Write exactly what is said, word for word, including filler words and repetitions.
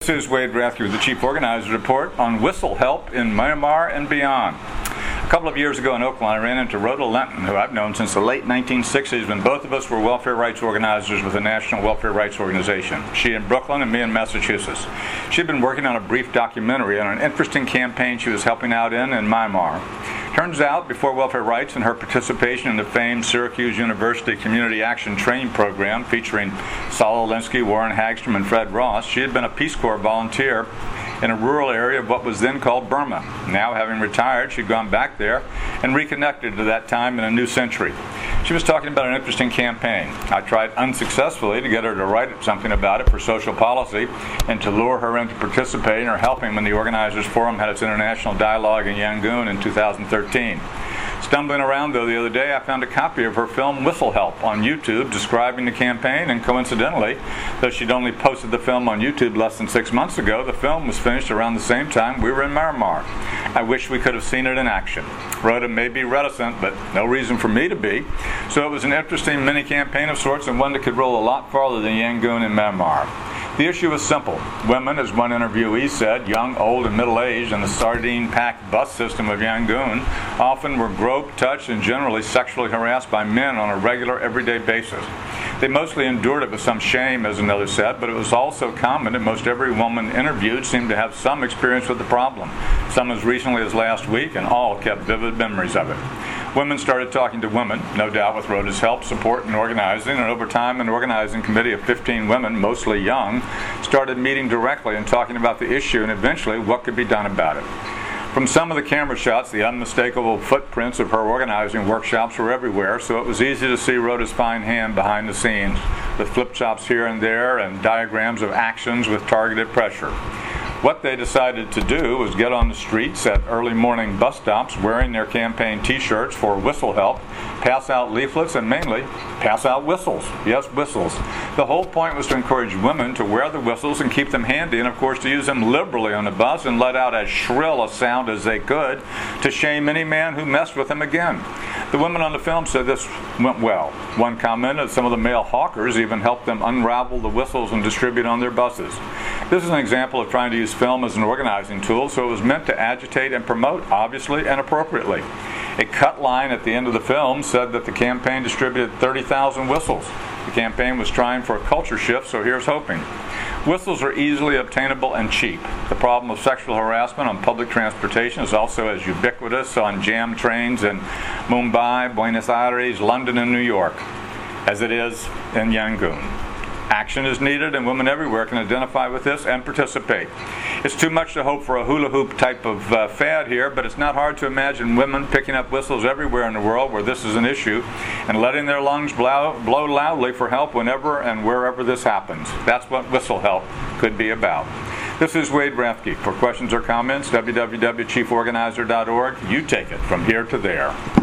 This is Wade Rathke with the Chief Organizer Report on Whistle Help in Myanmar and beyond. A couple of years ago in Oakland, I ran into Rhoda Lenton, who I've known since the late nineteen sixties when both of us were welfare rights organizers with the National Welfare Rights Organization. She in Brooklyn and me in Massachusetts. She'd been working on a brief documentary on an interesting campaign she was helping out in in Myanmar. Turns out, before welfare rights and her participation in the famed Syracuse University Community Action Training Program featuring Saul Alinsky, Warren Hagstrom, and Fred Ross, she had been a Peace Corps volunteer in a rural area of what was then called Burma. Now, having retired, she'd gone back there and reconnected to that time in a new century. She was talking about an interesting campaign. I tried unsuccessfully to get her to write something about it for social policy and to lure her into participating or helping when the Organizers Forum had its international dialogue in Yangon in two thousand thirteen. Stumbling around, though, the other day, I found a copy of her film Whistle Help on YouTube describing the campaign, and coincidentally, though she'd only posted the film on YouTube less than six months ago, the film was finished around the same time we were in Myanmar. I wish we could have seen it in action. Rhoda may be reticent, but no reason for me to be. So it was an interesting mini-campaign of sorts, and one that could roll a lot farther than Yangon and Myanmar. The issue was simple. Women, as one interviewee said, young, old, and middle-aged, in the sardine-packed bus system of Yangon, often were groped, touched, and generally sexually harassed by men on a regular, everyday basis. They mostly endured it with some shame, as another said, but it was also common that most every woman interviewed seemed to have some experience with the problem, some as recently as last week, and all kept vivid memories of it. Women started talking to women, no doubt with Rhoda's help, support, and organizing, and over time an organizing committee of fifteen women, mostly young, started meeting directly and talking about the issue and eventually what could be done about it. From some of the camera shots, the unmistakable footprints of her organizing workshops were everywhere, so it was easy to see Rhoda's fine hand behind the scenes, with flip chops here and there and diagrams of actions with targeted pressure. What they decided to do was get on the streets at early morning bus stops wearing their campaign t-shirts for Whistle Help, pass out leaflets, and mainly pass out whistles. Yes, whistles. The whole point was to encourage women to wear the whistles and keep them handy, and of course to use them liberally on the bus and let out as shrill a sound as they could to shame any man who messed with them again. The women on the film said this went well. One commented some of the male hawkers even helped them unravel the whistles and distribute on their buses. This is an example of trying to use film as an organizing tool, so it was meant to agitate and promote, obviously and appropriately. A cut line at the end of the film said that the campaign distributed thirty thousand whistles. The campaign was trying for a culture shift, so here's hoping. Whistles are easily obtainable and cheap. The problem of sexual harassment on public transportation is also as ubiquitous on jam trains in Mumbai, Buenos Aires, London, and New York as it is in Yangon. Action is needed, and women everywhere can identify with this and participate. It's too much to hope for a hula hoop type of uh, fad here, but it's not hard to imagine women picking up whistles everywhere in the world where this is an issue and letting their lungs blow, blow loudly for help whenever and wherever this happens. That's what Whistle Help could be about. This is Wade Rathke. For questions or comments, w w w dot chief organizer dot org. You take it from here to there.